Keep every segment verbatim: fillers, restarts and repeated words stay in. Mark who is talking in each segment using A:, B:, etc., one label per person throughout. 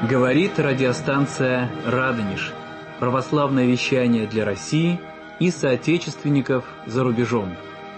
A: Говорит радиостанция «Радонеж». Православное вещание для России и соотечественников за рубежом.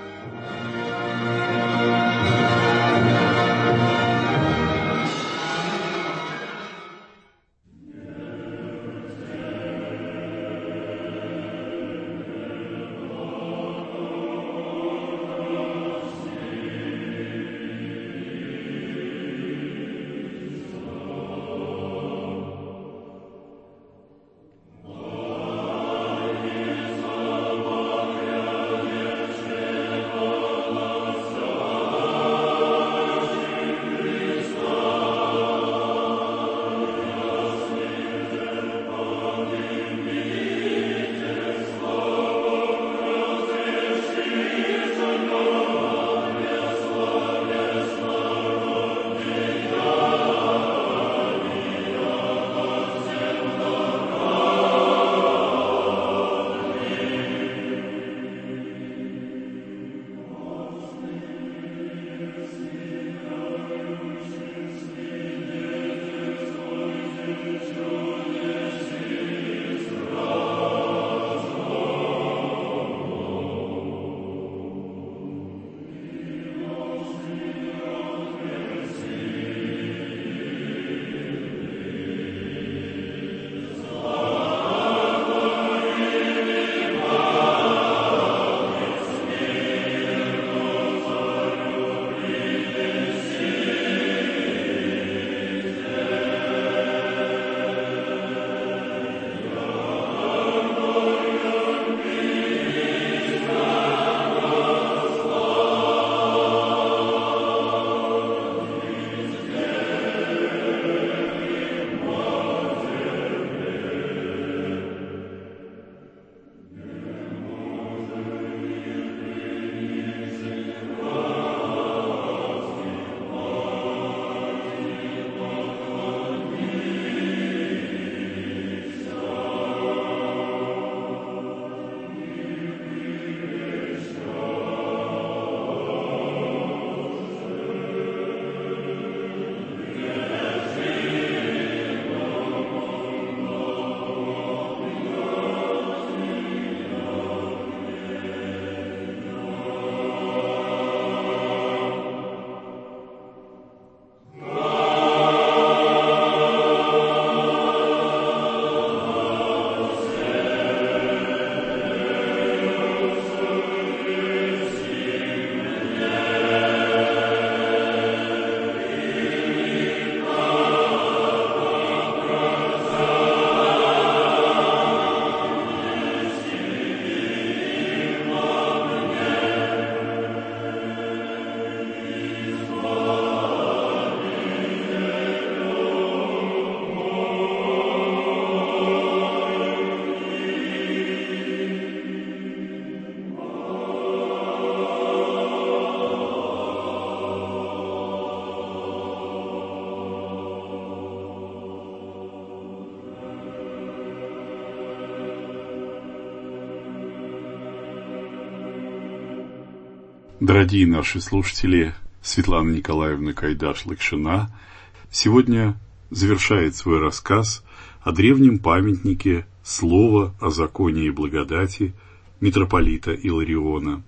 B: Дорогие наши слушатели, Светлана Николаевна Кайдаш-Лакшина сегодня завершает свой рассказ о древнем памятнике «Слово о законе и благодати» митрополита Илариона.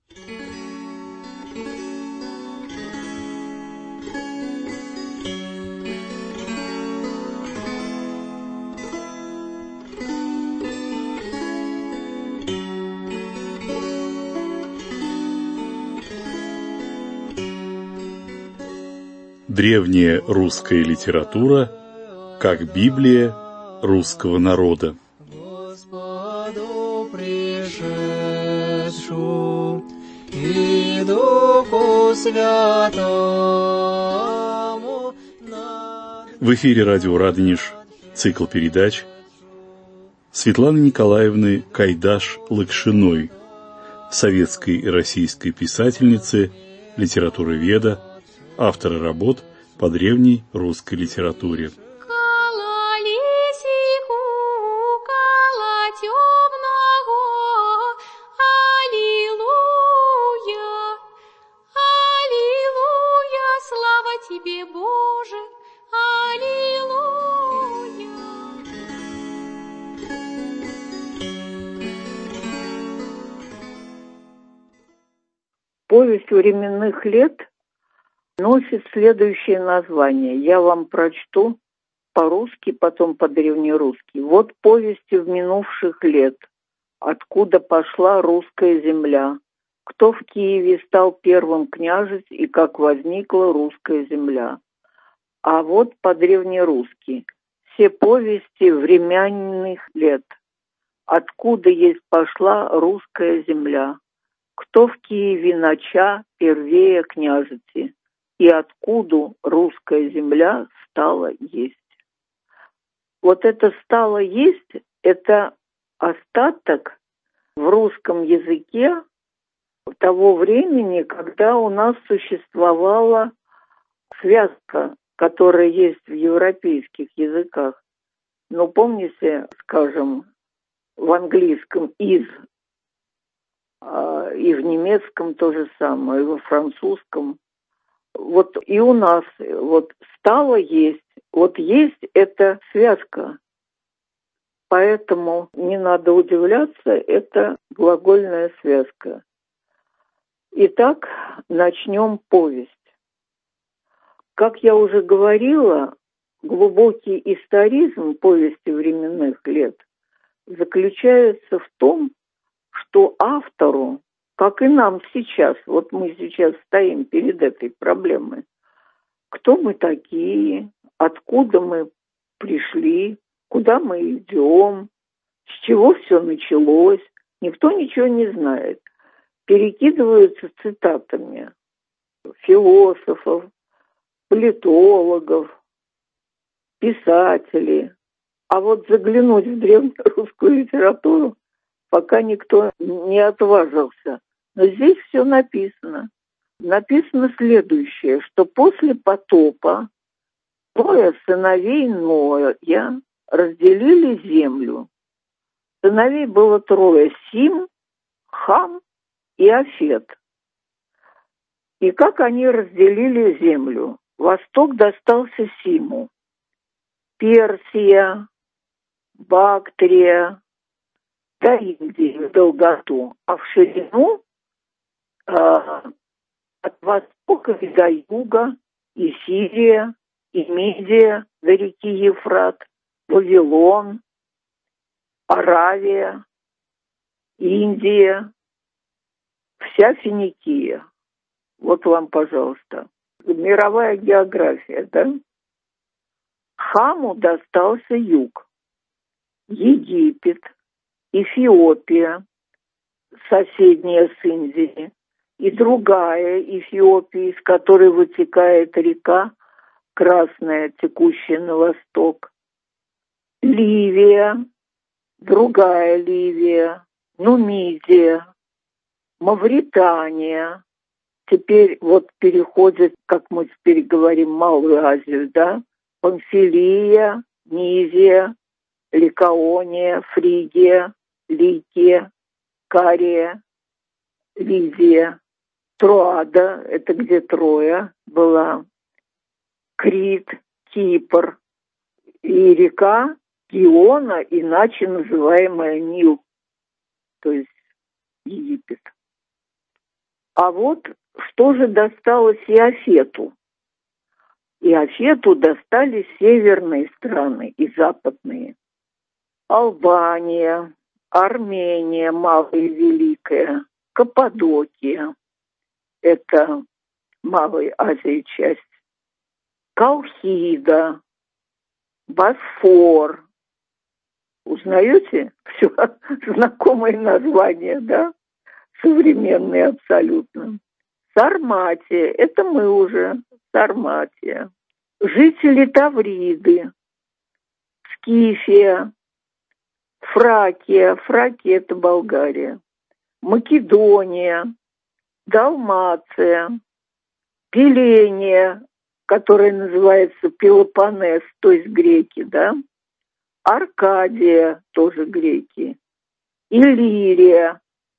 B: Древняя русская литература как Библия русского народа.
C: Господу пришедшу и Духу Святому.
B: В эфире радио «Радонеж», цикл передач Светланы Николаевны Кайдаш-Лакшиной, советской и российской писательницы, литературоведа, автора работ по древней русской литературе.
C: Тебе, Боже, аллилуйя.
D: Повесть временных лет носит следующее название. Я вам прочту по-русски, потом по-древнерусски. Вот повести в минувших лет. Откуда пошла русская земля? Кто в Киеве стал первым княжить и как возникла русская земля? А вот по-древнерусски. Все повести временных лет. Откуда есть пошла русская земля? Кто в Киеве нача первее княжити? И откуда русская земля стала есть? Вот это «стало есть» — это остаток в русском языке того времени, когда у нас существовала связка, которая есть в европейских языках. Ну, помните, скажем, в английском «is», и в немецком то же самое, и во французском. Вот и у нас вот «стало есть». Вот «есть» — это связка. Поэтому не надо удивляться, это глагольная связка. Итак, начнем повесть. Как я уже говорила, глубокий историзм повести временных лет заключается в том, что автору, как и нам сейчас, вот мы сейчас стоим перед этой проблемой, кто мы такие, откуда мы пришли, куда мы идем, с чего все началось, никто ничего не знает. Перекидываются цитатами философов, политологов, писателей. А вот заглянуть в древнерусскую литературу пока никто не отважился. Но здесь все написано. Написано следующее, что после потопа трое сыновей Ноя разделили землю. Сыновей было трое: Сим, Хам и Афет. И как они разделили землю? Восток достался Симу. Персия, Бактрия, до Индии в долготу, а в ширину э, от востока и до юга и Сирия, и Мидия до реки Ефрат, Вавилон, Аравия, Индия, вся Финикия. Вот вам, пожалуйста, мировая география, да? Хаму достался юг, Египет, Эфиопия, соседняя с Индией, и другая Эфиопия, из которой вытекает река Красная, текущая на восток, Ливия, другая Ливия, Нумидия, Мавритания. Теперь вот переходит, как мы теперь говорим, Малую Азию, да? Памфилия, Мизия, Ликаония, Фригия, Ликия, Кария, Лидия, Троада, это где Троя была, Крит, Кипр и река Иона, иначе называемая Нил, то есть Египет. А вот что же досталось Иофету? Иофету достались северные страны и западные. Албания, Армения, Малая и Великая, Каппадокия, это Малая Азия часть, Колхида, Босфор. Узнаете? Все знакомые названия, да? Современные абсолютно. Сарматия, это мы уже, Сарматия. Жители Тавриды, Скифия, Фракия, Фракия это Болгария, Македония, Далмация, Пеления, которая называется Пелопоннес, то есть греки, да, Аркадия, тоже греки, Иллирия,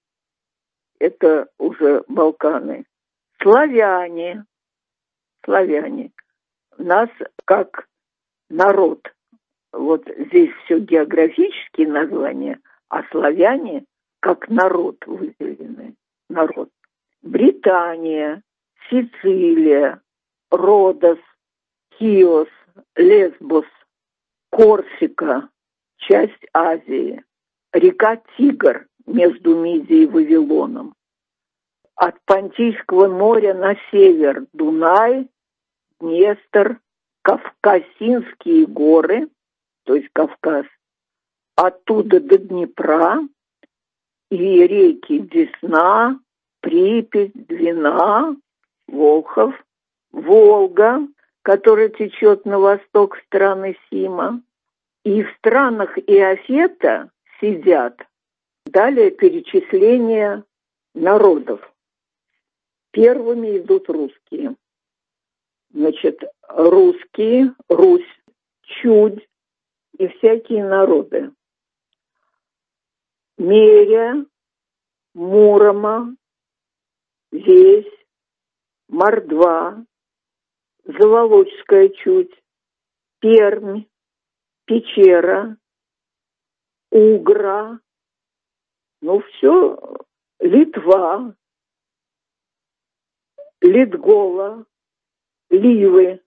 D: это уже Балканы, славяне, славяне, нас как народ, вот здесь все географические названия, а славяне как народ выделены, народ. Британия, Сицилия, Родос, Киос, Лесбос, Корсика, часть Азии, река Тигр между Мидией и Вавилоном. От Понтийского моря на север Дунай, Днестр, Кавказские горы, то есть Кавказ, оттуда до Днепра и реки Десна, Припять, Двина, Волхов, Волга, которая течет на восток страны Сима. И в странах Иофета сидят. Далее перечисление народов. Первыми идут русские. Значит, русские, Русь, Чудь и всякие народы. Меря, Мурома, Весь, Мордва, Заволочская Чудь, Пермь, Печера, Угра, ну все, Литва, Литгола, Ливы.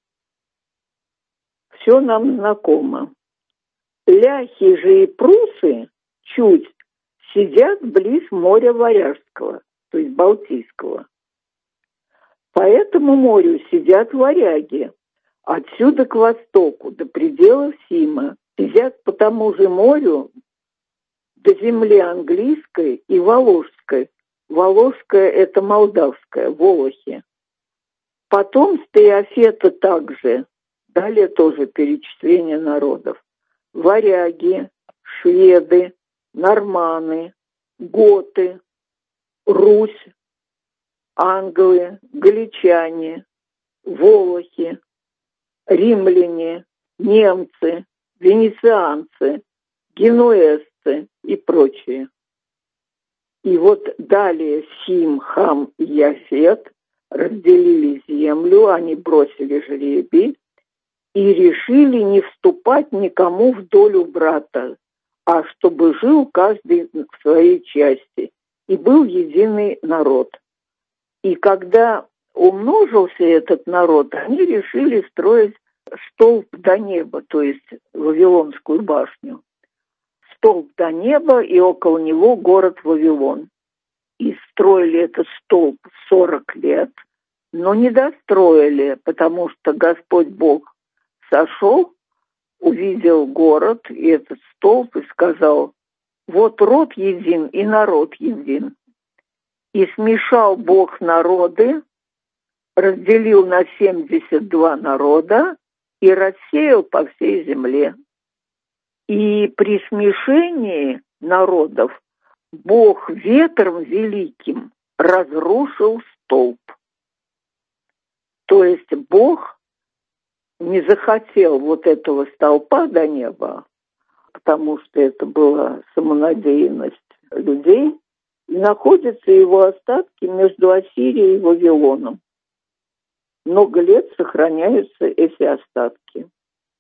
D: Все нам знакомо. Ляхи же и прусы, Чудь, сидят близ моря Варяжского, то есть Балтийского. По этому морю сидят варяги. Отсюда к востоку, до пределов Сима, сидят по тому же морю до земли английской и воложской. Воложская – это молдавская, волохи. Потом с Иофета также, далее тоже перечисление народов. Варяги, шведы, норманы, готы, Русь, англы, галичане, волохи, римляне, немцы, венецианцы, генуэзцы и прочие. И вот далее Сим, Хам и Яфет разделили землю, они бросили жребий и решили не вступать никому в долю брата, а чтобы жил каждый в своей части, и был единый народ. И когда умножился этот народ, они решили строить столб до неба, то есть Вавилонскую башню. Столб до неба, и около него город Вавилон. И строили этот столб сорок лет, но не достроили, потому что Господь Бог сошел, увидел город и этот столб и сказал: вот род един и народ един. И смешал Бог народы, разделил на семьдесят два народа и рассеял по всей земле. И при смешении народов Бог ветром великим разрушил столб. То есть Бог не захотел вот этого столпа до неба, потому что это была самонадеянность людей, и находятся его остатки между Ассирией и Вавилоном. Много лет сохраняются эти остатки.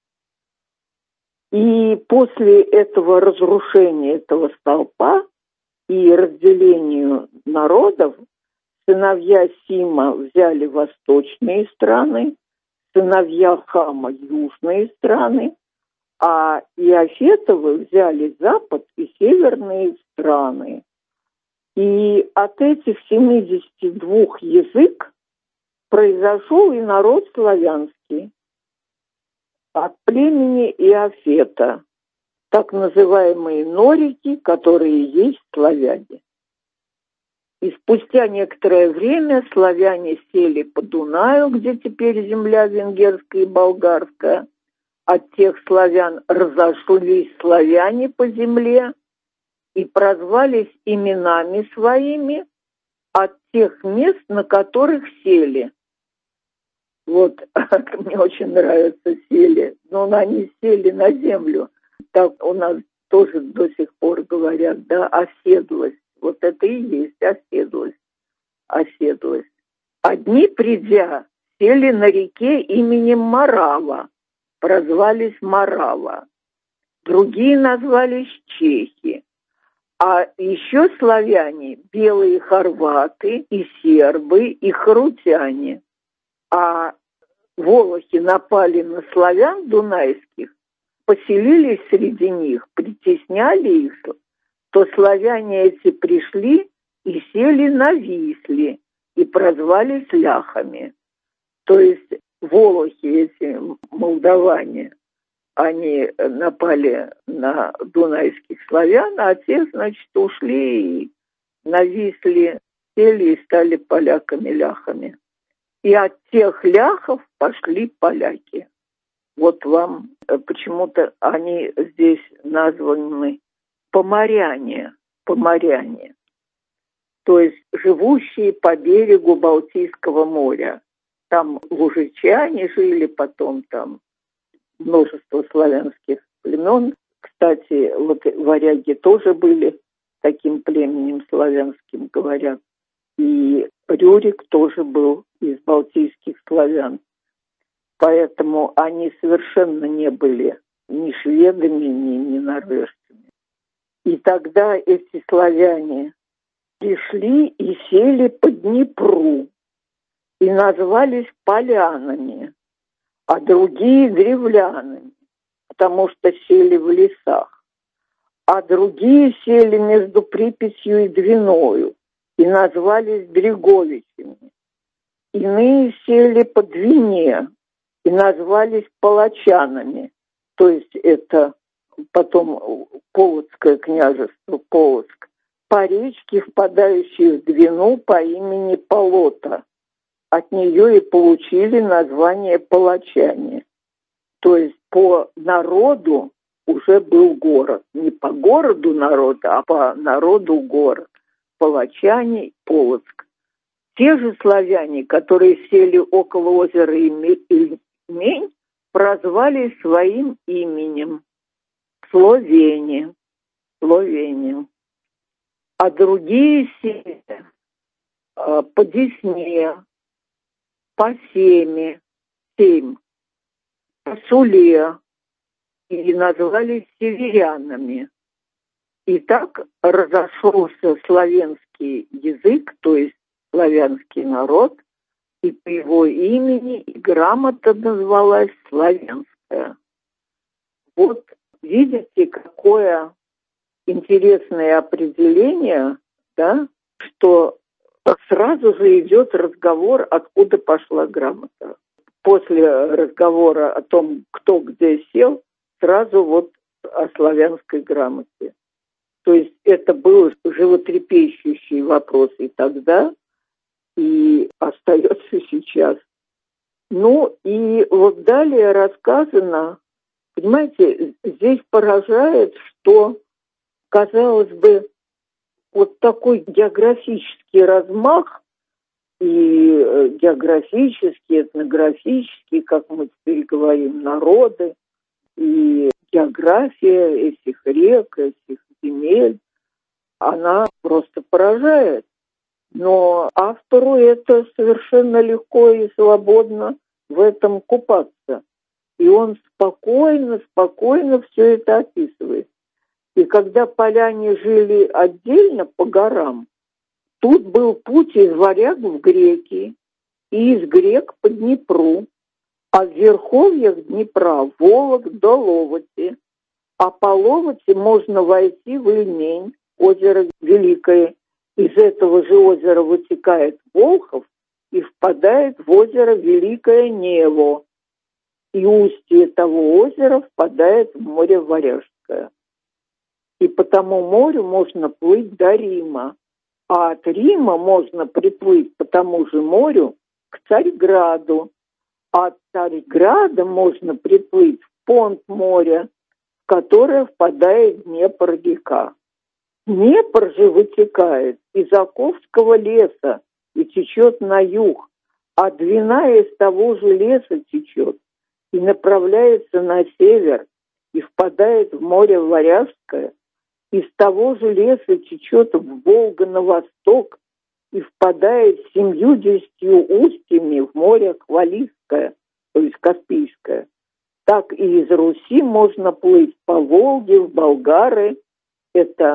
D: И после этого разрушения этого столпа и разделению народов сыновья Сима взяли восточные страны, сыновья Хама южные страны, а Иофетовы взяли запад и северные страны. И от этих семидесяти двух язык произошел и народ славянский от племени Иофета, так называемые норики, которые есть славяне. И спустя некоторое время славяне сели по Дунаю, где теперь земля венгерская и болгарская. От тех славян разошлись славяне по земле и прозвались именами своими от тех мест, на которых сели. Вот, мне очень нравится сели, но они сели на землю. Так у нас тоже до сих пор говорят, да, оседлость. Вот это и есть оседлость. Оседлость. Одни, придя, сели на реке именем Морава, прозвались Морава. Другие назвались чехи. А еще славяне, белые хорваты и сербы, и харутяне. А волохи напали на славян дунайских, поселились среди них, притесняли их, то славяне эти пришли и сели на Висле и прозвались ляхами. То есть волохи эти, молдаване, они напали на дунайских славян, а те, значит, ушли и на Висле сели и стали поляками-ляхами. И от тех ляхов пошли поляки. Вот вам почему-то они здесь названы поморяне, поморяне, то есть живущие по берегу Балтийского моря. Там лужичане жили, потом там множество славянских племен. Кстати, вот варяги тоже были таким племенем славянским, говорят. И Рюрик тоже был из балтийских славян. Поэтому они совершенно не были ни шведами, ни, ни норвежцами. И тогда эти славяне пришли и сели по Днепру и назвались полянами, а другие древлянами, потому что сели в лесах. А другие сели между Припятью и Двиною и назвались Дреговичами. Иные сели по Двине и назвались палачанами, то есть это потом Полоцкое княжество, Полоцк, по речке, впадающей в Двину по имени Полота. От нее и получили название палачане. То есть по народу уже был город. Не по городу народ, а по народу город. Палачане, Полоцк. Те же славяне, которые сели около озера Ильмень, прозвали своим именем Словени. Словени. А другие сели э, по Десне, по Семе, Семь, по Суле, и назвались северянами. И так разошелся славянский язык, то есть славянский народ, и по его имени и грамота назвалась славянская. Вот видите, какое интересное определение, да, что сразу же идет разговор, откуда пошла грамота. После разговора о том, кто где сел, сразу вот о славянской грамоте. То есть это был животрепещущий вопрос и тогда, и остается сейчас. Ну и вот далее рассказано, понимаете, здесь поражает, что, казалось бы, вот такой географический размах, и географический, этнографический, как мы теперь говорим, народы, и география этих рек, этих земель, она просто поражает. Но автору это совершенно легко и свободно в этом купаться. И он спокойно, спокойно все это описывает. И когда поляне жили отдельно по горам, тут был путь из варяг в греки, и из грек по Днепру, а в верховьях Днепра Волок до Ловоти, а по Ловоти можно войти в Ильмень, озеро Великое. Из этого же озера вытекает Волхов и впадает в озеро Великое Нево. И устье того озера впадает в море Варяжское. И по тому морю можно плыть до Рима. А от Рима можно приплыть по тому же морю к Царьграду. А от Царьграда можно приплыть в понт моря, в которое впадает Днепр-река. Днепр же вытекает из Оковского леса и течет на юг, а Двина из того же леса течет и направляется на север и впадает в море Варяжское, из того же леса течет в Волгу на восток и впадает семьюдесятью устьями в море Хвалистское, то есть Каспийское. Так и из Руси можно плыть по Волге в Болгары, это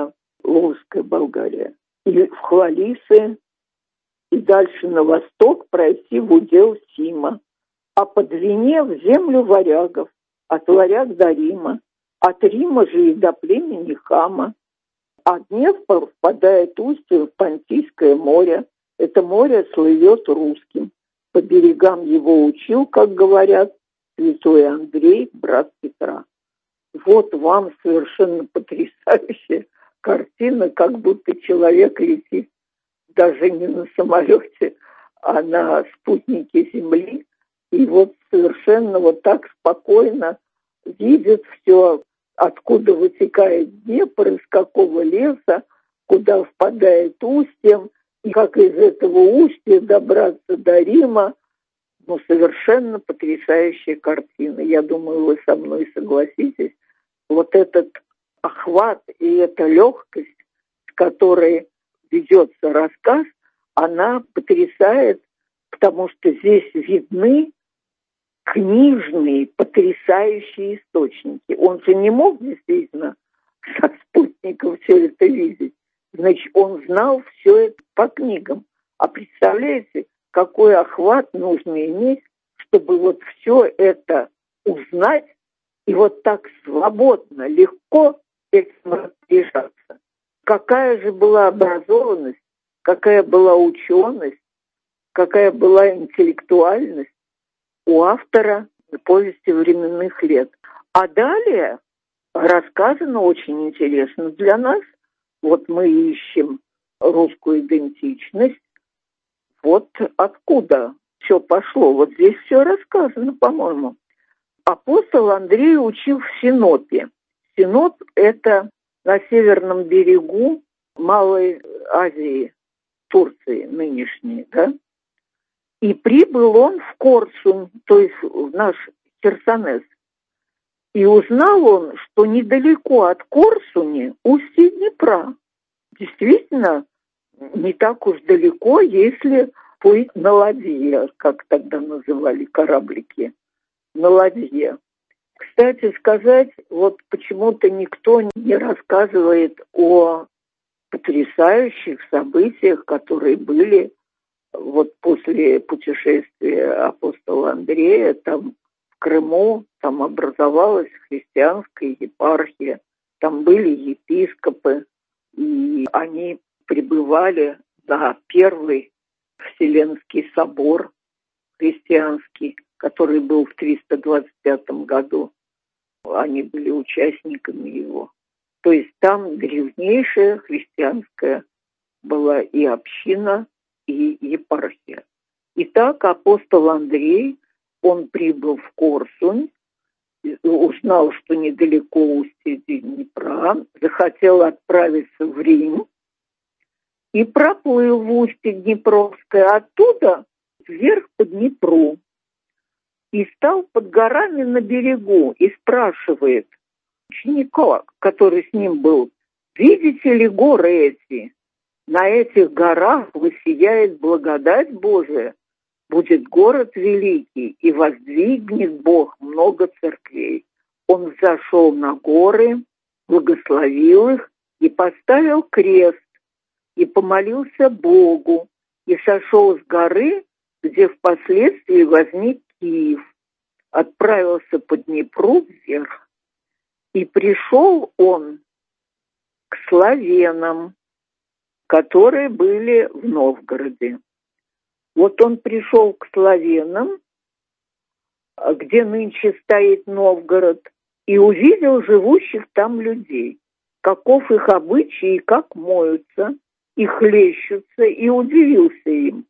D: Волжская Болгария, и в Хвалисы, и дальше на восток пройти в удел Сима, а по длине в землю варягов, от варяг до Рима, от Рима же и до племени Хама. А Днепр впадает устьем в Понтийское море. Это море слывет русским. По берегам его учил, как говорят, святой Андрей, брат Петра. Вот вам совершенно потрясающая картина, как будто человек летит даже не на самолете, а на спутнике Земли. И вот совершенно вот так спокойно видит все, откуда вытекает Днепр, из какого леса, куда впадает устьем, и как из этого устья добраться до Рима. Ну, совершенно потрясающая картина. Я думаю, вы со мной согласитесь. Вот этот охват и эта легкость, с которой ведется рассказ, она потрясает, потому что здесь видны книжные, потрясающие источники. Он же не мог действительно со спутников все это видеть. Значит, он знал все это по книгам. А представляете, какой охват нужно иметь, чтобы вот все это узнать и вот так свободно, легко этим распоряжаться. Какая же была образованность, какая была ученость, какая была интеллектуальность у автора «Повести временных лет». А далее рассказано очень интересно для нас. Вот мы ищем русскую идентичность. Вот откуда все пошло. Вот здесь все рассказано, по-моему. Апостол Андрей учил в Синопе. Синоп – это на северном берегу Малой Азии, Турции нынешней, да? И прибыл он в Корсунь, то есть в наш Херсонес. И узнал он, что недалеко от Корсуни устье Днепра. Действительно, не так уж далеко, если плыть на ладье, как тогда называли кораблики, на ладье. Кстати сказать, вот почему-то никто не рассказывает о потрясающих событиях, которые были вот после путешествия апостола Андрея, там в Крыму, там образовалась христианская епархия, там были епископы, и они прибывали на первый Вселенский собор христианский, который был в триста двадцать пятом году. Они были участниками его. То есть там древнейшая христианская была и община, и епархия. Итак, апостол Андрей, он прибыл в Корсунь, узнал, что недалеко устье Днепра, захотел отправиться в Рим и проплыл в устье Днепровское, оттуда вверх по Днепру. И стал под горами на берегу и спрашивает ученика, который с ним был: «Видите ли горы эти? На этих горах воссияет благодать Божия, будет город великий, и воздвигнет Бог много церквей». Он взошел на горы, благословил их и поставил крест, и помолился Богу, и сошел с горы, где впоследствии возник Киев, отправился по Днепру вверх. И пришел он к славянам, которые были в Новгороде. Вот он пришел к славянам, где нынче стоит Новгород, и увидел живущих там людей, каков их обычай и как моются, и хлещутся, и удивился им.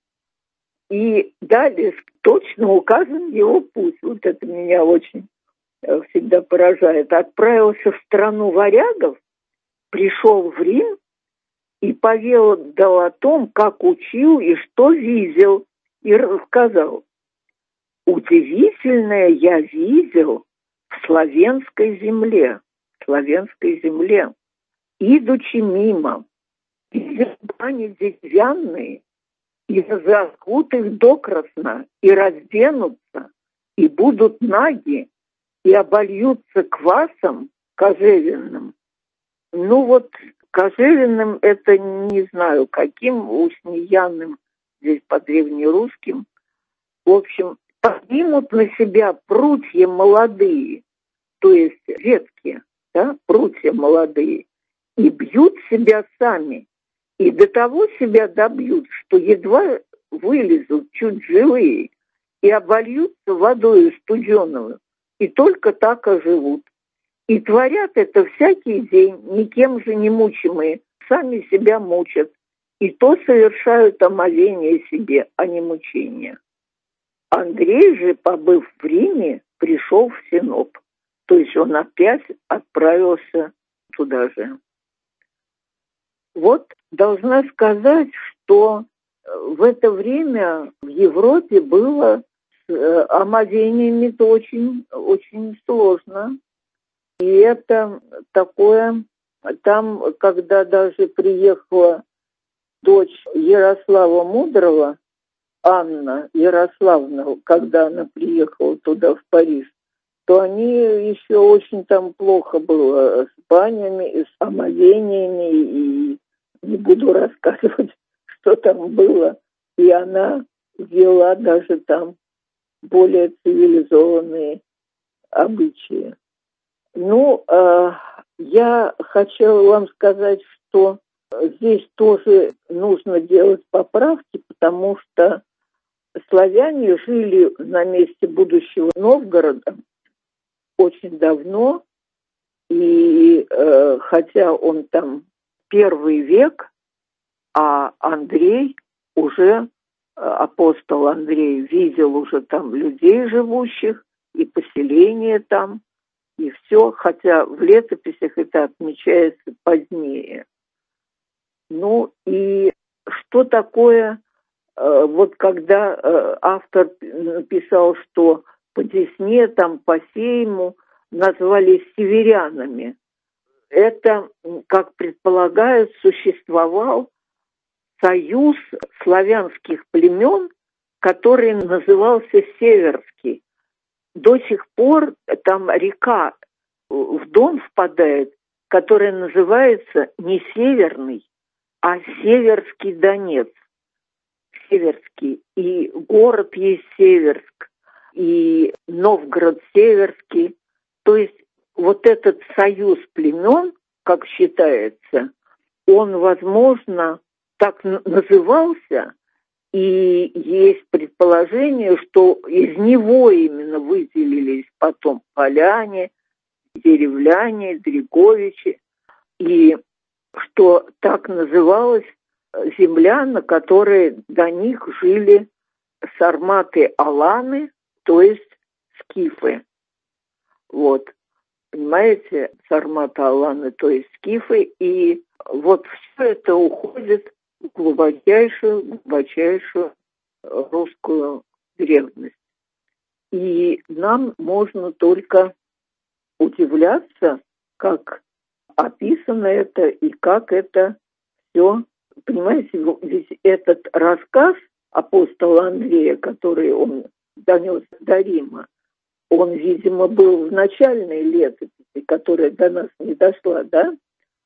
D: И далее точно указан его путь. Вот это меня очень всегда поражает. Отправился в страну варягов, пришел в Рим и поведал о том, как учил и что видел, и рассказал. Удивительное я видел в славянской земле, в славянской земле, идучи мимо, и бани деревянные, и разожгут их докрасно, и разденутся, и будут наги, и обольются квасом кожевенным. Ну вот Кожевенным это не знаю каким, Устиньяным здесь по-древнерусским. В общем, поднимут на себя прутья молодые, то есть ветки, да, прутья молодые, и бьют себя сами. И до того себя добьют, что едва вылезут чуть живые и обольются водою студеную, и только так оживут. И творят это всякий день, никем же не мучимые, сами себя мучат. И то совершают омовение себе, а не мучение. Андрей же, побыв в Риме, пришел в Синоп. То есть он опять отправился туда же. Вот должна сказать, что в это время в Европе было с омовениями-то очень, очень сложно. И это такое, там, когда даже приехала дочь Ярослава Мудрого, Анна Ярославна, когда она приехала туда, в Париж, то они еще очень там плохо было с банями и с омовениями, и не буду рассказывать, что там было. И она ввела даже там более цивилизованные обычаи. Ну, э, я хотела вам сказать, что здесь тоже нужно делать поправки, потому что славяне жили на месте будущего Новгорода очень давно, и э, хотя он там первый век, а Андрей уже, апостол Андрей, видел уже там людей живущих и поселения там, и все, хотя в летописях это отмечается позднее. Ну и что такое, э, вот когда э, автор написал, что по Десне, там по Сейму назвали северянами, это, как предполагают, существовал союз славянских племен, который назывался Северский. До сих пор там река в Дон впадает, которая называется не Северный, а Северский Донец. Северский. И город есть Северск, и Новгород Северский. То есть вот этот союз племен, как считается, он, возможно, так назывался, и есть предположение, что из него именно выделились потом поляне, деревляне, дреговичи, и что так называлась земля, на которой до них жили сарматы-аланы, то есть скифы. Вот, понимаете, сарматы-аланы, то есть скифы, и вот все это уходит в глубочайшую, глубочайшую русскую древность. И нам можно только удивляться, как описано это и как это все. Понимаете, ведь этот рассказ апостола Андрея, который он донес до Рима, он, видимо, был в начальной летописи, которая до нас не дошла, да?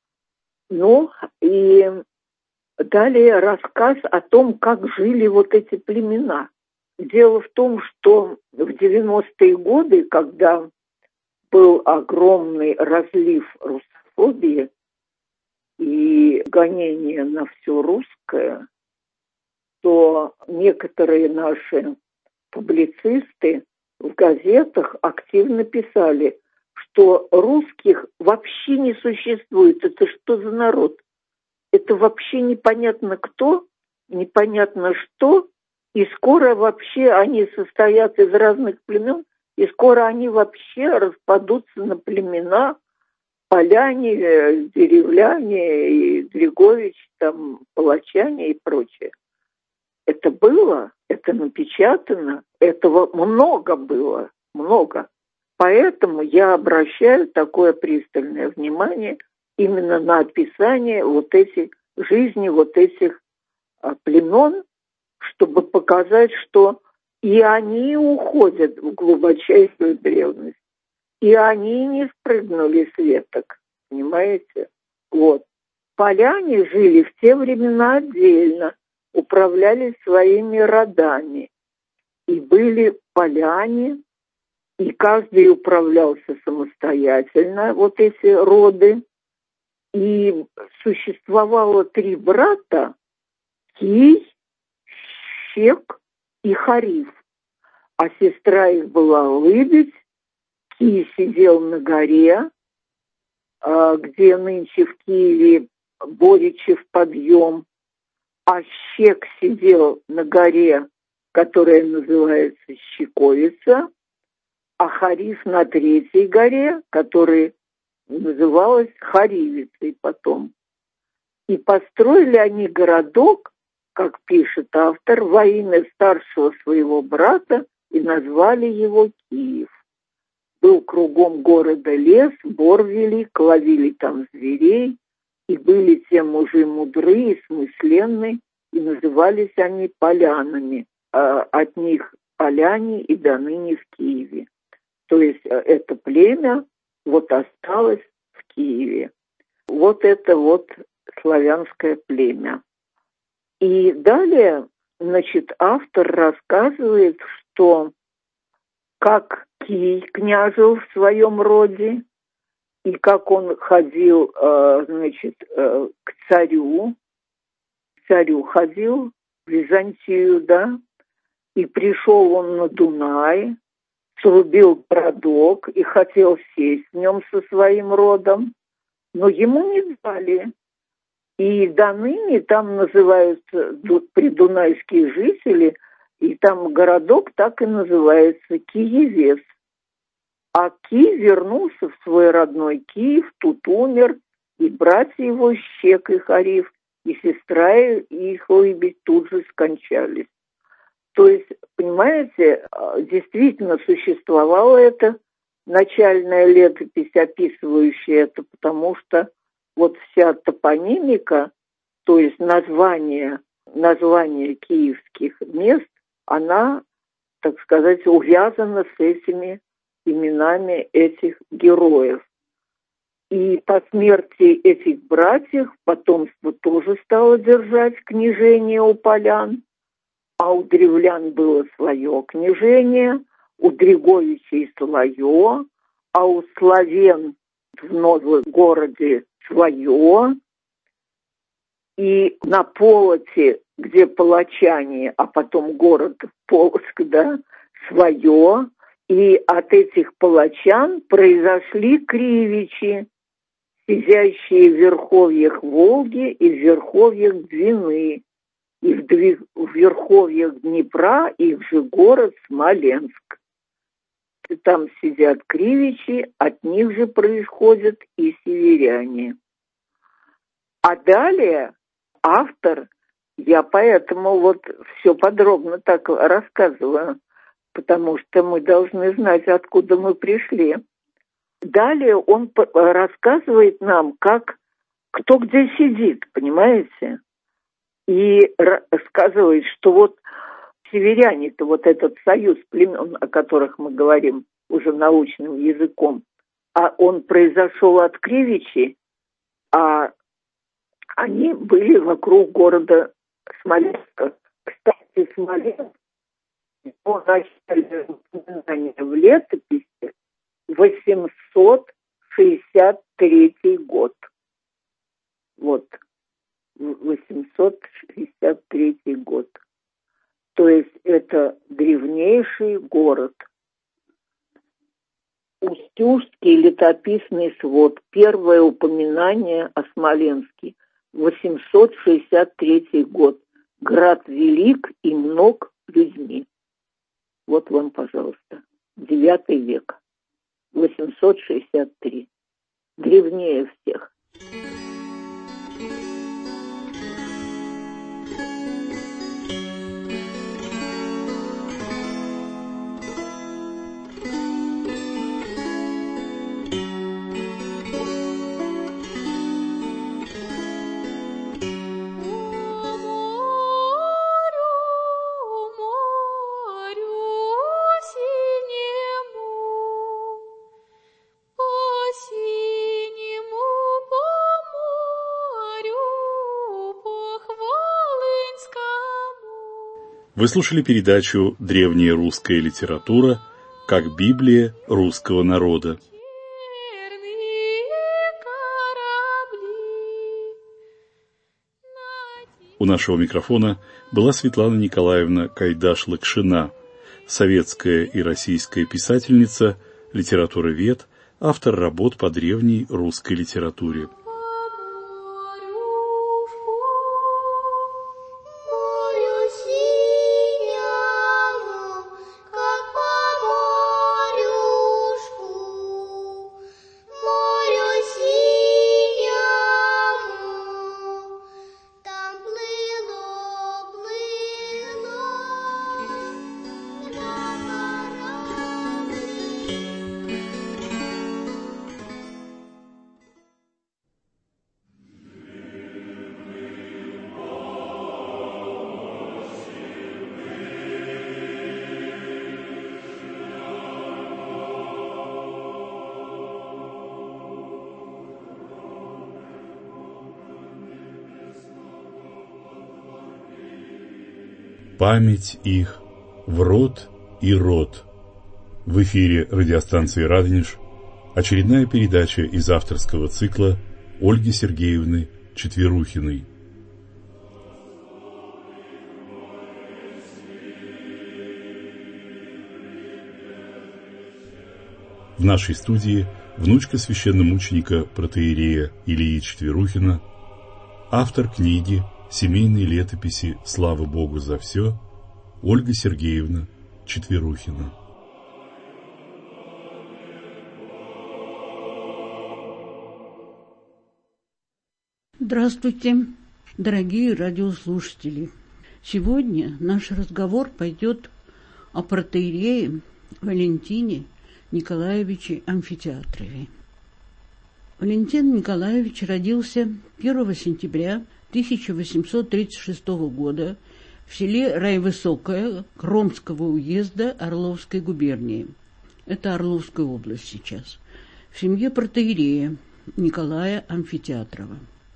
D: Ну, и далее рассказ о том, как жили вот эти племена. Дело в том, что в девяностые годы, когда был огромный разлив русофобии и гонения на все русское, то некоторые наши публицисты в газетах активно писали, что русских вообще не существует. Это что за народ? Это вообще непонятно кто, непонятно что, и скоро вообще они состоят из разных племен, и скоро они вообще распадутся на племена, поляне, деревляне, и дреговичи, там, палачане и прочее. Это было, это напечатано, этого много было, много. Поэтому я обращаю такое пристальное внимание именно на описание вот этих жизни, вот этих а, племен, чтобы показать, что и они уходят в глубочайшую древность, и они не спрыгнули с веток, понимаете? Вот. поляне жили в те времена отдельно, управляли своими родами. И были поляне, и каждый управлялся самостоятельно, вот эти роды. И существовало три брата: Кий, Щек и Хариф. А сестра их была Лыбедь. Кий сидел на горе, где нынче в Киеве Боричев подъем, а Щек сидел на горе, которая называется Щековица, а Хариф на третьей горе, которая называлась Харивицей потом. И построили они городок, как пишет автор, во имя старшего своего брата, и назвали его Киев. Был кругом города лес, бор велик, ловили там зверей, и были те мужи мудрые и смысленные, и назывались они полянами. А от них поляне и до ныне в Киеве. То есть это племя вот осталось в Киеве. Вот это вот славянское племя. И далее, значит, автор рассказывает, что как Кий княжил в своем роде, и как он ходил, значит, к царю, к царю ходил, в Византию, да, и пришел он на Дунай, срубил городок и хотел сесть в нем со своим родом, но ему не дали. И до ныне там называются придунайские жители, и там городок так и называется Киевец. А Кий вернулся в свой родной Киев, тут умер, и братья его Щек и Хариф, и сестра их Лыбедь тут же скончались. То есть, понимаете, действительно существовала эта начальная летопись, описывающая это, потому что вот вся топонимика, то есть название, название киевских мест, она, так сказать, увязана с этими именами этих героев. И по смерти этих братьев потомство тоже стало держать княжение у полян, а у древлян было свое княжение, у Дреговичей свое, а у славян в новом городе свое. И на Полоте, где палачане, а потом город Полоцк, да, свое. И от этих палачан произошли кривичи, сидящие в верховьях Волги и в верховьях Двины. И в, Дви... в верховьях Днепра их же город Смоленск. И там сидят кривичи, от них же происходят и северяне. А далее автор, я поэтому вот все подробно так рассказываю, потому что мы должны знать, откуда мы пришли. Далее он рассказывает нам, как кто где сидит, понимаете? И рассказывает, что вот северяне-то, вот этот союз племен, о которых мы говорим уже научным языком, а он произошел от кривичей, а они были вокруг города Смоленска. Кстати, Смоленск его начали упоминание в летописи восемьсот шестьдесят третий год. Вот. восемьсот шестьдесят третий год. То есть это древнейший город. Устюжский летописный свод. Первое упоминание о Смоленске. восемьсот шестьдесят третий год. Град велик и мног людьми. Вот вам, пожалуйста. девятый век. восемьсот шестьдесят три. Древнее всех.
E: По синему
B: Вы слушали передачу «Древняя русская литература. Как Библия русского народа». У нашего микрофона была Светлана Николаевна Кайдаш-Лакшина, советская и российская писательница, литературовед, автор работ по древней русской литературе. Память их в род и род. В эфире радиостанции «Радонеж» очередная передача из авторского цикла Ольги Сергеевны Четверухиной. В нашей студии внучка священномученика протоиерея Илии Четверухина, автор книги семейной летописи «Слава Богу за все» Ольга Сергеевна Четверухина.
E: Здравствуйте, дорогие радиослушатели. Сегодня наш разговор пойдет о протоиерее Валентине Николаевиче Амфитеатрове. Валентин Николаевич родился первого сентября тысяча восемьсот тридцать шестого года в селе Райвысокое Кромского уезда Орловской губернии. Это Орловская область сейчас. В семье протоиерея Николая Амфитеатрова.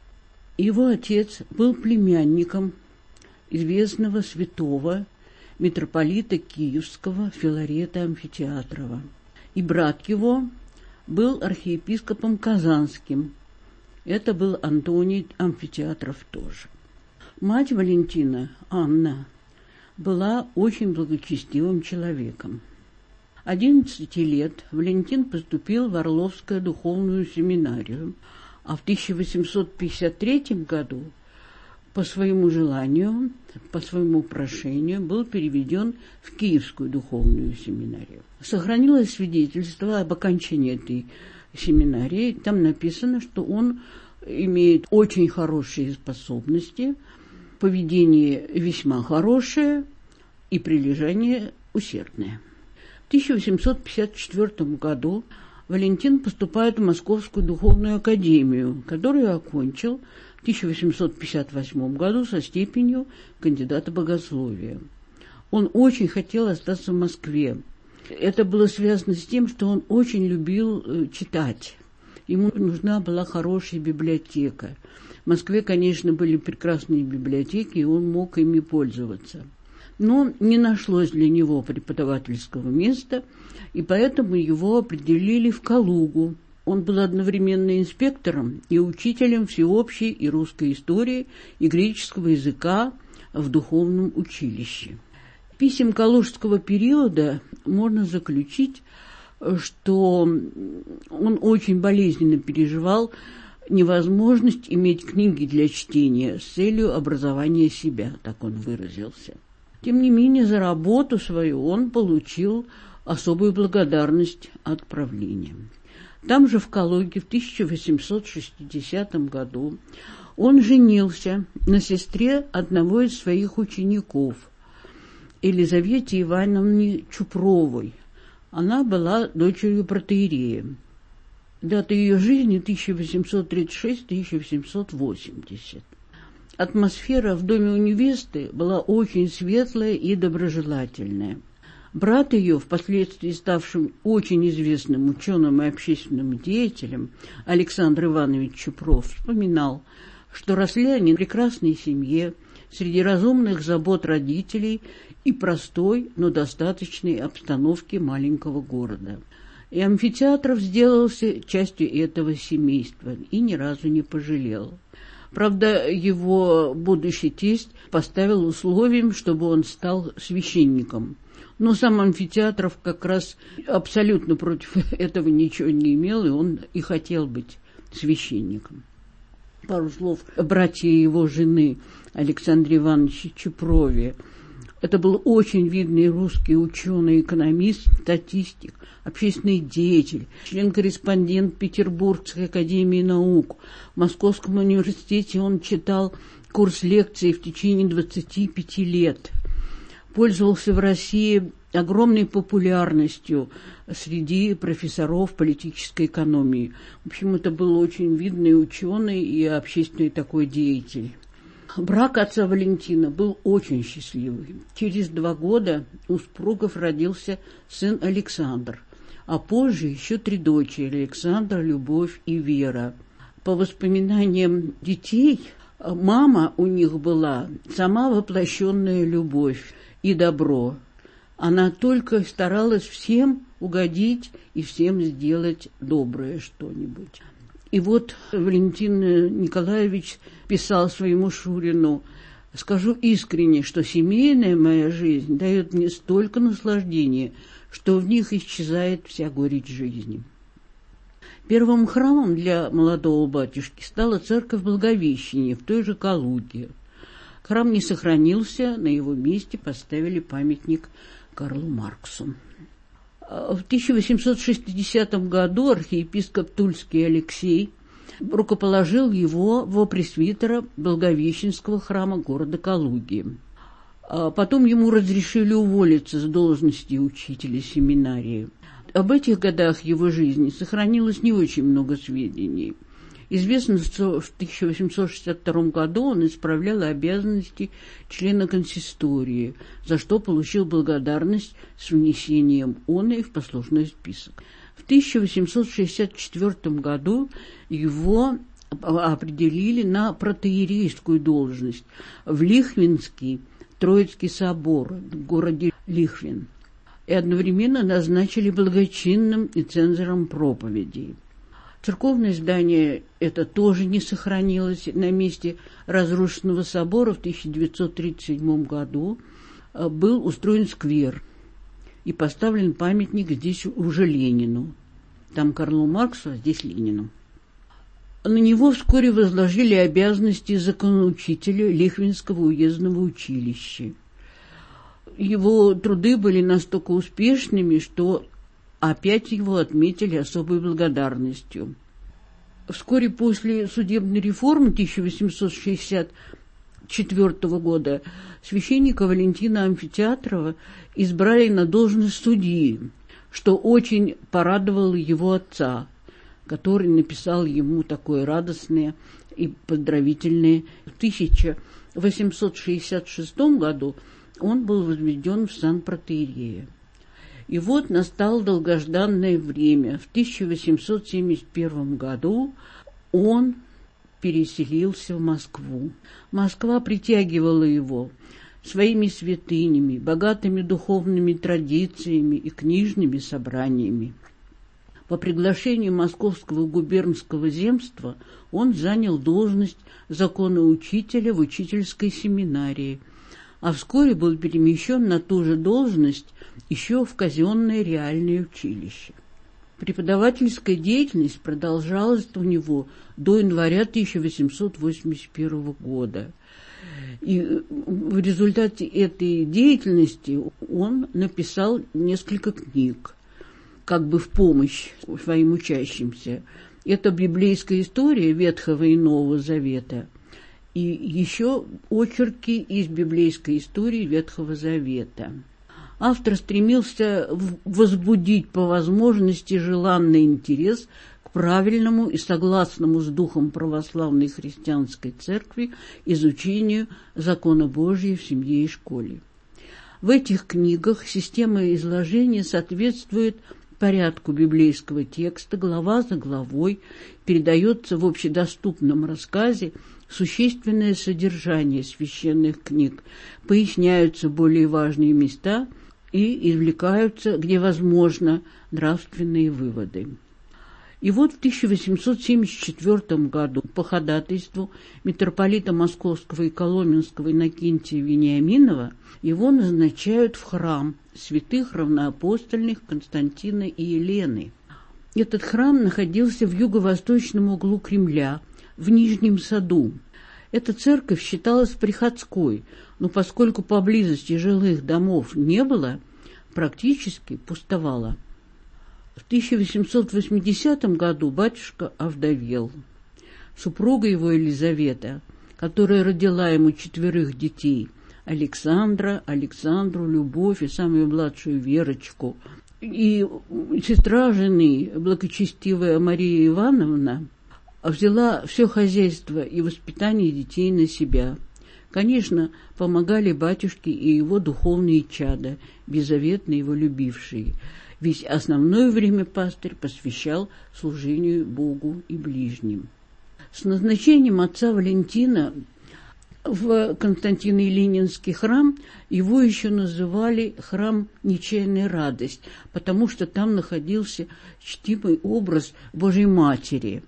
E: Его отец был племянником известного святого митрополита Киевского Филарета Амфитеатрова. И брат его был архиепископом Казанским. Это был Антоний Амфитеатров тоже. Мать Валентина, Анна, была очень благочестивым человеком. одиннадцати лет Валентин поступил в Орловскую духовную семинарию, а в тысяча восемьсот пятьдесят третьем году по своему желанию, по своему прошению был переведен в Киевскую духовную семинарию. Сохранилось свидетельство об окончании этой семинарии. Там написано, что он имеет очень хорошие способности, поведение весьма хорошее и прилежание усердное. В тысяча восемьсот пятьдесят четвёртом году Валентин поступает в Московскую духовную академию, которую окончил в тысяча восемьсот пятьдесят восьмом году со степенью кандидата богословия. Он очень хотел остаться в Москве. Это было связано с тем, что он очень любил читать. Ему нужна была хорошая библиотека. В Москве, конечно, были прекрасные библиотеки, и он мог ими пользоваться. Но не нашлось для него преподавательского места, и поэтому его определили в Калугу. Он был одновременно инспектором и учителем всеобщей и русской истории и греческого языка в духовном училище. Из писем калужского периода можно заключить, что он очень болезненно переживал невозможность иметь книги для чтения с целью образования себя, так он выразился. Тем не менее, за работу свою он получил особую благодарность от правления. Там же в Калуге в тысяча восемьсот шестидесятом году он женился на сестре одного из своих учеников, Елизавете Ивановне Чупровой. Она была дочерью протоиерея. Дата ее жизни тысяча восемьсот тридцать шестый — тысяча восемьсот восемьдесят. Атмосфера в доме у невесты была очень светлая и доброжелательная. Брат ее, впоследствии ставшим очень известным ученым и общественным деятелем, Александр Иванович Чупров, вспоминал, что росли они в прекрасной семье, среди разумных забот родителей и простой, но достаточной обстановки маленького города. И Амфитеатров сделался частью этого семейства и ни разу не пожалел. Правда, его будущий тесть поставил условием, чтобы он стал священником. Но сам Амфитеатров как раз абсолютно против этого ничего не имел, и он и хотел быть священником. Пару слов о братье его жены Александре Ивановиче Чупрове. Это был очень видный русский ученый, экономист, статистик, общественный деятель, член-корреспондент Петербургской академии наук. В Московском университете он читал курс лекций в течение двадцати пяти лет. Пользовался в России огромной популярностью среди профессоров политической экономии. В общем, это был очень видный ученый и общественный такой деятель. Брак отца Валентина был очень счастливый. Через два года у супругов родился сын Александр, а позже еще три дочери – Александра, Любовь и Вера. По воспоминаниям детей, мама у них была сама воплощенная любовь и добро. Она только старалась всем угодить и всем сделать доброе что-нибудь. И вот Валентин Николаевич писал своему Шурину: «Скажу искренне, что семейная моя жизнь дает мне столько наслаждения, что в них исчезает вся горечь жизни». Первым храмом для молодого батюшки стала церковь Благовещения в той же Калуге. Храм не сохранился, на его месте поставили памятник Карлу Марксу. В тысяча восемьсот шестидесятом году архиепископ Тульский Алексей рукоположил его во пресвитера Благовещенского храма города Калуги. Потом ему разрешили уволиться с должности учителя семинарии. Об этих годах его жизни сохранилось не очень много сведений. Известно, что в тысяча восемьсот шестьдесят втором году он исправлял обязанности члена консистории, за что получил благодарность с внесением оной в послужной список. В тысяча восемьсот шестьдесят четвёртом году его определили на протоиерейскую должность в Лихвинский Троицкий собор в городе Лихвин и одновременно назначили благочинным и цензором проповедей. Церковное здание это тоже не сохранилось. На месте разрушенного собора в тысяча девятьсот тридцать седьмом году был устроен сквер и поставлен памятник здесь уже Ленину. Там Карлу Марксу, а здесь Ленину. На него вскоре возложили обязанности законоучителя Лихвинского уездного училища. Его труды были настолько успешными, что опять его отметили особой благодарностью. Вскоре после судебной реформы тысяча восемьсот шестьдесят четвёртого года священника Валентина Амфитеатрова избрали на должность судьи, что очень порадовало его отца, который написал ему такое радостное и поздравительное. В тысяча восемьсот шестьдесят шестом году он был возведен в сан протоиерея. И вот настало долгожданное время. В тысяча восемьсот семьдесят первом году он переселился в Москву. Москва притягивала его своими святынями, богатыми духовными традициями и книжными собраниями. По приглашению Московского губернского земства он занял должность законоучителя в учительской семинарии, а вскоре был перемещен на ту же должность еще в казенное реальное училище. Преподавательская деятельность продолжалась у него до января тысяча восемьсот восемьдесят первого года. И в результате этой деятельности он написал несколько книг, как бы в помощь своим учащимся. Это библейская история Ветхого и Нового Завета, и еще очерки из библейской истории Ветхого Завета. Автор стремился возбудить по возможности желанный интерес к правильному и согласному с духом православной христианской церкви изучению закона Божия в семье и школе. В этих книгах система изложения соответствует порядку библейского текста, глава за главой, передается в общедоступном рассказе существенное содержание священных книг, поясняются более важные места и извлекаются, где возможно, нравственные выводы. И вот в тысяча восемьсот семьдесят четвёртом году по ходатайству митрополита Московского и Коломенского Иннокентия Вениаминова его назначают в храм святых равноапостольных Константина и Елены. Этот храм находился в юго-восточном углу Кремля, в Нижнем саду. Эта церковь считалась приходской, но поскольку поблизости жилых домов не было, практически пустовала. В тысяча восемьсот восьмидесятом году батюшка овдовел. Супруга его Елизавета, которая родила ему четверых детей, Александра, Александру, Любовь и самую младшую Верочку, и сестра жены, благочестивая Мария Ивановна, взяла все хозяйство и воспитание детей на себя. Конечно, помогали батюшке и его духовные чада, беззаветно его любившие. Ведь основное время пастырь посвящал служению Богу и ближним. С назначением отца Валентина в Константино-Еленинский храм его еще называли храм Нечаянная радость, потому что там находился чтимый образ Божьей Матери.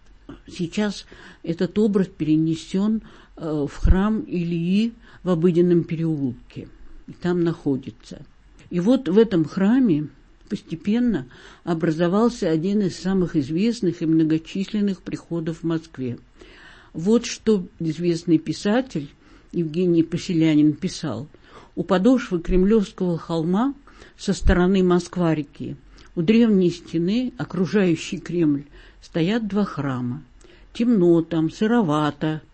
E: Сейчас этот образ перенесен в храм Ильи в Обыденном переулке, и там находится. И вот в этом храме постепенно образовался один из самых известных и многочисленных приходов в Москве. Вот что известный писатель Евгений Поселянин писал. У подошвы Кремлевского холма со стороны Москва-реки, у древней стены, окружающей Кремль, стоят два храма. Темно там, сыровато,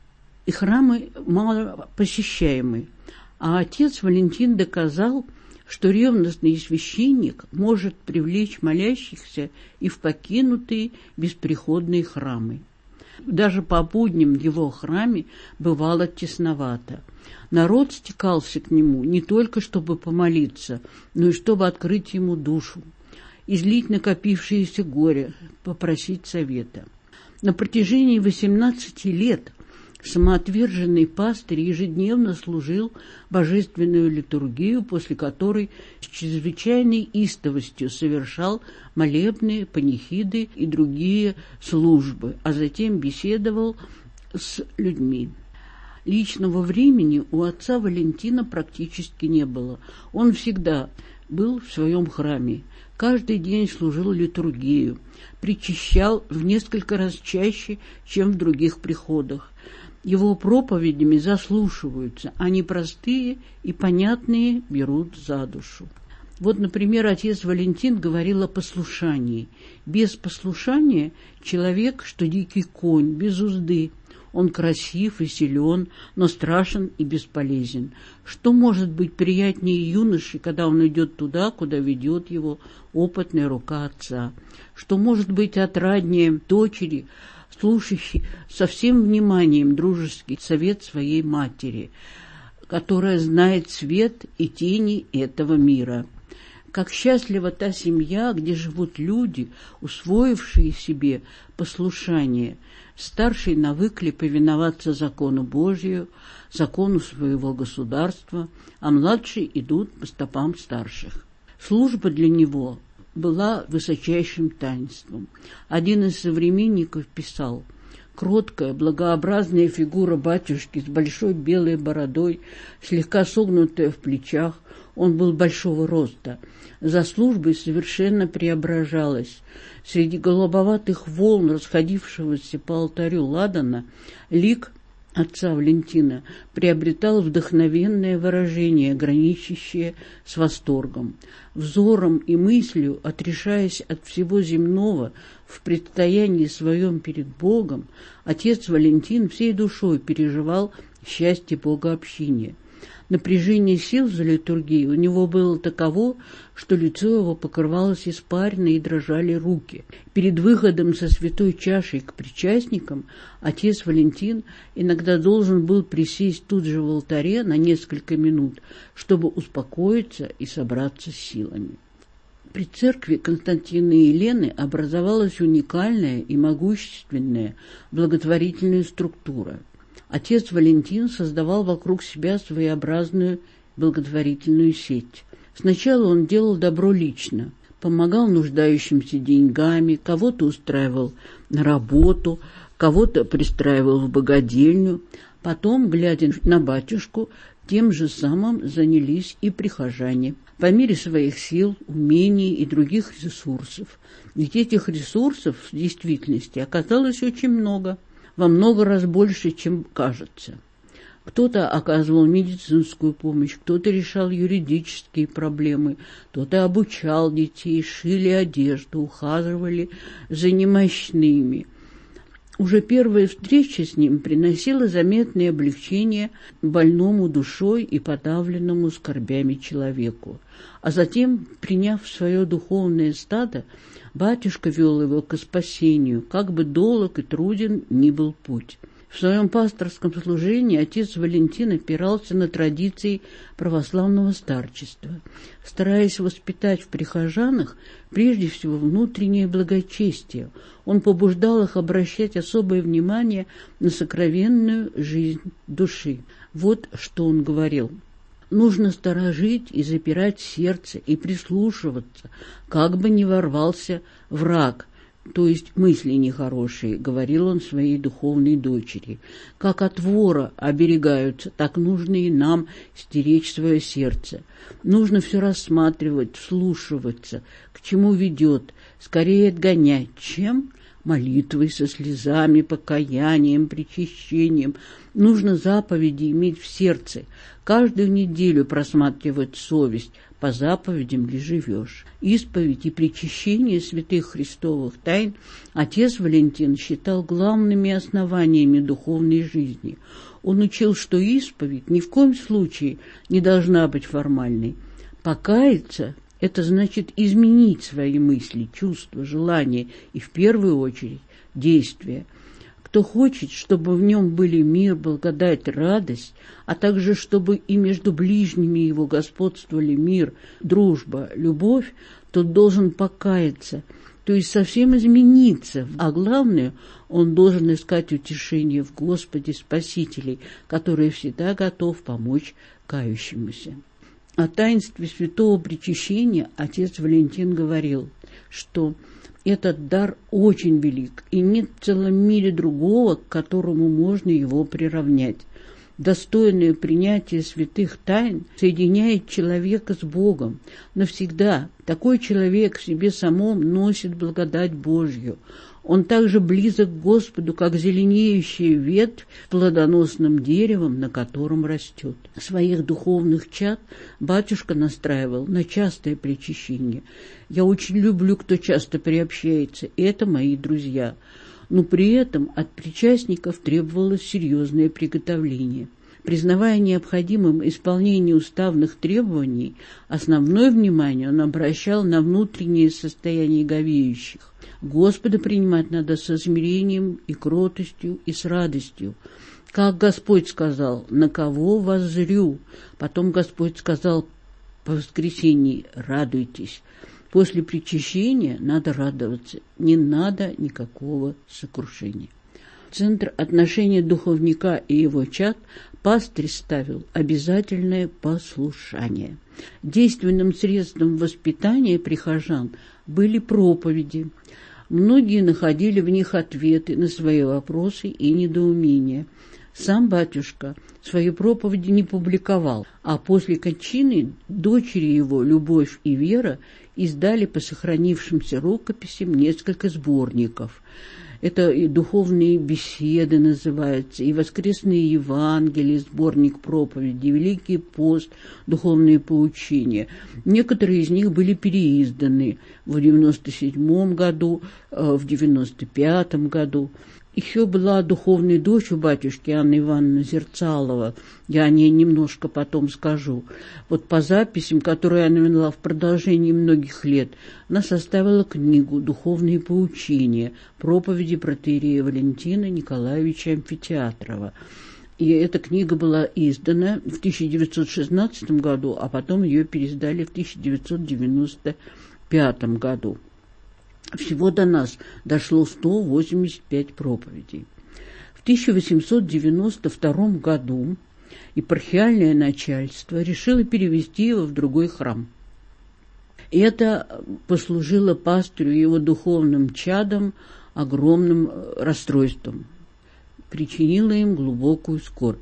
E: и храмы мало посещаемы. А отец Валентин доказал, что ревностный священник может привлечь молящихся и в покинутые бесприходные храмы. Даже по будням в его храме бывало тесновато. Народ стекался к нему не только чтобы помолиться, но и чтобы открыть ему душу, излить накопившееся горе, попросить совета. На протяжении восемнадцати лет самоотверженный пастырь ежедневно служил божественную литургию, после которой с чрезвычайной истовостью совершал молебны, панихиды и другие службы, а затем беседовал с людьми. Личного времени у отца Валентина практически не было. Он всегда был в своем храме, каждый день служил литургию, причащал в несколько раз чаще, чем в других приходах. Его проповедями заслушиваются, они простые и понятные берут за душу. Вот, например, отец Валентин говорил о послушании. Без послушания человек, что дикий конь, без узды. Он красив и силен, но страшен и бесполезен. Что может быть приятнее юноши, когда он идет туда, куда ведет его опытная рука отца? Что может быть отраднее дочери, слушающей со всем вниманием дружеский совет своей матери, которая знает свет и тени этого мира? Как счастлива та семья, где живут люди, усвоившие себе послушание. Старшие навыкли повиноваться закону Божию, закону своего государства, а младшие идут по стопам старших. Служба для него была высочайшим таинством. Один из современников писал: кроткая, благообразная фигура батюшки с большой белой бородой, слегка согнутая в плечах, он был большого роста. За службой совершенно преображалась. Среди голубоватых волн, расходившегося по алтарю ладана, лик отца Валентина приобретал вдохновенное выражение, граничащее с восторгом. Взором и мыслью, отрешаясь от всего земного в предстоянии своем перед Богом, отец Валентин всей душой переживал счастье богообщения. Напряжение сил за литургией у него было таково, что лицо его покрывалось испариной и дрожали руки. Перед выходом со святой чашей к причастникам отец Валентин иногда должен был присесть тут же в алтаре на несколько минут, чтобы успокоиться и собраться с силами. При церкви Константина и Елены образовалась уникальная и могущественная благотворительная структура. Отец Валентин создавал вокруг себя своеобразную благотворительную сеть. Сначала он делал добро лично, помогал нуждающимся деньгами, кого-то устраивал на работу, кого-то пристраивал в богадельню. Потом, глядя на батюшку, тем же самым занялись и прихожане. По мере своих сил, умений и других ресурсов. Ведь этих ресурсов в действительности оказалось очень много, во много раз больше, чем кажется. Кто-то оказывал медицинскую помощь, кто-то решал юридические проблемы, кто-то обучал детей, шили одежду, ухаживали за немощными. Уже первая встреча с ним приносила заметное облегчение больному душой и подавленному скорбями человеку. А затем, приняв в свое духовное стадо, батюшка вел его к спасению, как бы долог и труден ни был путь. В своем пасторском служении отец Валентин опирался на традиции православного старчества, стараясь воспитать в прихожанах прежде всего внутреннее благочестие. Он побуждал их обращать особое внимание на сокровенную жизнь души. Вот что он говорил. Нужно сторожить и запирать сердце и прислушиваться, как бы не ворвался враг, то есть мысли нехорошие, говорил он своей духовной дочери. Как от вора оберегаются, так нужно и нам стеречь свое сердце. Нужно все рассматривать, вслушиваться, к чему ведет, скорее отгонять, чем молитвой со слезами, покаянием, причащением. Нужно заповеди иметь в сердце, каждую неделю просматривать совесть, по заповедям ли живешь. Исповедь и причащение святых христовых тайн отец Валентин считал главными основаниями духовной жизни. Он учил, что исповедь ни в коем случае не должна быть формальной. Покаяться – это значит изменить свои мысли, чувства, желания и, в первую очередь, действия. Кто хочет, чтобы в нем были мир, благодать, радость, а также чтобы и между ближними его господствовали мир, дружба, любовь, тот должен покаяться, то есть совсем измениться. А главное, он должен искать утешение в Господе Спасителе, который всегда готов помочь кающемуся. О таинстве святого причащения отец Валентин говорил, что этот дар очень велик, и нет в целом мире другого, к которому можно его приравнять. Достойное принятие святых тайн соединяет человека с Богом навсегда. Такой человек в себе самом носит благодать Божью. Он также близок к Господу, как зеленеющая ветвь с плодоносным деревом, на котором растет. Своих духовных чад батюшка настраивал на частое причащение. Я очень люблю, кто часто приобщается, это мои друзья. Но при этом от причастников требовалось серьезное приготовление. Признавая необходимым исполнение уставных требований, основное внимание он обращал на внутреннее состояние говеющих. Господа принимать надо со смирением и кротостью и с радостью. Как Господь сказал, на кого воззрю? Потом Господь сказал по воскресенье, радуйтесь. После причащения надо радоваться, не надо никакого сокрушения. В центр отношения духовника и его чад пастырь ставил обязательное послушание. Действенным средством воспитания прихожан были проповеди. Многие находили в них ответы на свои вопросы и недоумения. Сам батюшка свои проповеди не публиковал, а после кончины дочери его, Любовь и Вера, издали по сохранившимся рукописям несколько сборников. Это и духовные беседы называются, и воскресные Евангелия, сборник проповеди, Великий пост, духовные поучения. Некоторые из них были переизданы в девяносто седьмом году, в девяносто пятом году. Еще была духовная дочь у батюшки Анна Ивановна Зерцалова. Я о ней немножко потом скажу. Вот по записям, которые она вела в продолжении многих лет, она составила книгу «Духовные поучения», проповеди протоиерея Валентина Николаевича Амфитеатрова. И эта книга была издана в тысяча девятьсот шестнадцатом году, а потом ее переиздали в тысяча девятьсот девяносто пятом году. Всего до нас дошло сто восемьдесят пять проповедей. В тысяча восемьсот девяносто втором году епархиальное начальство решило перевести его в другой храм. И это послужило пастырю и его духовным чадам огромным расстройством, причинило им глубокую скорбь.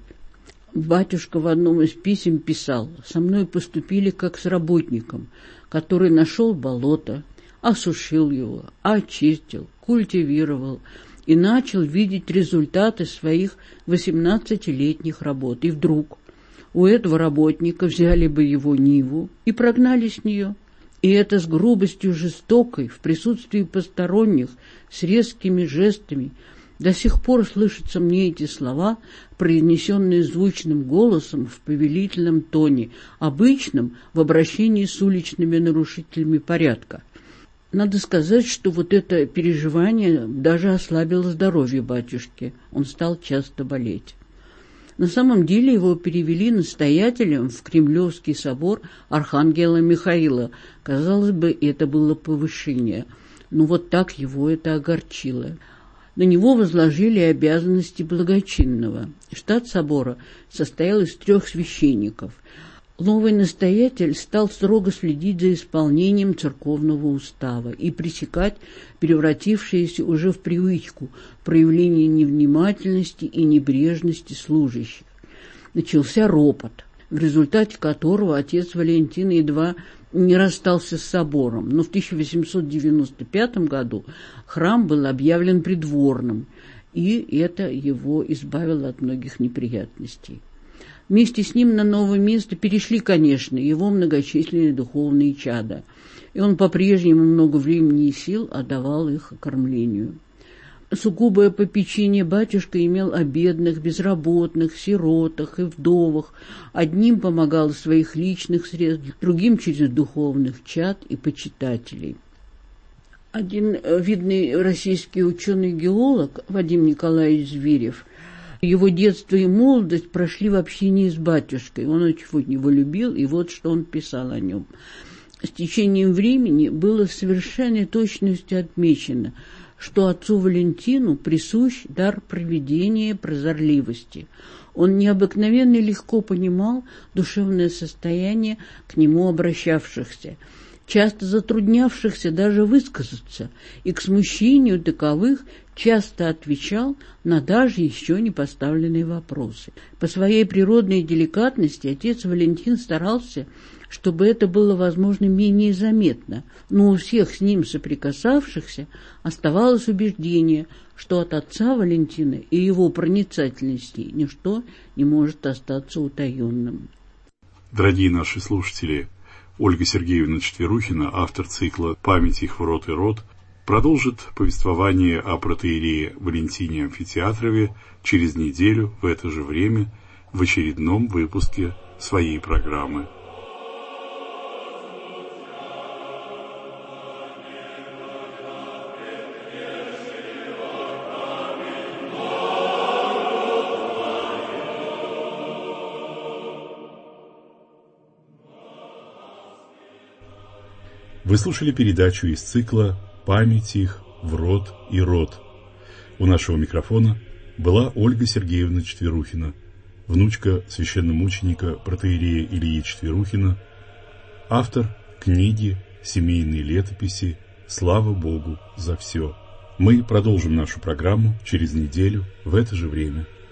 E: Батюшка в одном из писем писал: «Со мной поступили как с работником, который нашел болото, осушил его, очистил, культивировал и начал видеть результаты своих восемнадцатилетних работ. И вдруг у этого работника взяли бы его ниву и прогнали с нее. И это с грубостью жестокой, в присутствии посторонних, с резкими жестами. До сих пор слышатся мне эти слова, произнесенные звучным голосом в повелительном тоне, обычном в обращении с уличными нарушителями порядка». Надо сказать, что вот это переживание даже ослабило здоровье батюшки. Он стал часто болеть. На самом деле его перевели настоятелем в Кремлевский собор Архангела Михаила. Казалось бы, это было повышение, но вот так его это огорчило. На него возложили обязанности благочинного. Штат собора состоял из трех священников. Новый настоятель стал строго следить за исполнением церковного устава и пресекать превратившееся уже в привычку проявление невнимательности и небрежности служащих. Начался ропот, в результате которого отец Валентин едва не расстался с собором, но в тысяча восемьсот девяносто пятом году храм был объявлен придворным, и это его избавило от многих неприятностей. Вместе с ним на новое место перешли, конечно, его многочисленные духовные чада, и он по-прежнему много времени и сил отдавал их кормлению. Сугубое попечение батюшка имел о бедных, безработных, сиротах и вдовах. Одним помогал из своих личных средств, другим через духовных чад и почитателей. Один видный российский ученый-геолог Вадим Николаевич Зверев, его детство и молодость прошли в общении с батюшкой. Он очень его любил, и вот что он писал о нем. С течением времени было с совершенной точностью отмечено, что отцу Валентину присущ дар провидения, прозорливости. Он необыкновенно легко понимал душевное состояние к нему обращавшихся, часто затруднявшихся даже высказаться, и к смущению таковых часто отвечал на даже еще не поставленные вопросы. По своей природной деликатности отец Валентин старался, чтобы это было, возможно, менее заметно, но у всех с ним соприкасавшихся оставалось убеждение, что от отца Валентина и его проницательности ничто не может остаться утаенным.
B: Дорогие наши слушатели, Ольга Сергеевна Четверухина, автор цикла «Память их в род и род», продолжит повествование о протоиерее Валентине Амфитеатрове через неделю в это же время в очередном выпуске своей программы. Вы слушали передачу из цикла «Память их в род и род». У нашего микрофона была Ольга Сергеевна Четверухина, внучка священномученика протоиерея Ильи Четверухина, автор книги «Семейные летописи. Слава Богу за все». Мы продолжим нашу программу через неделю в это же время.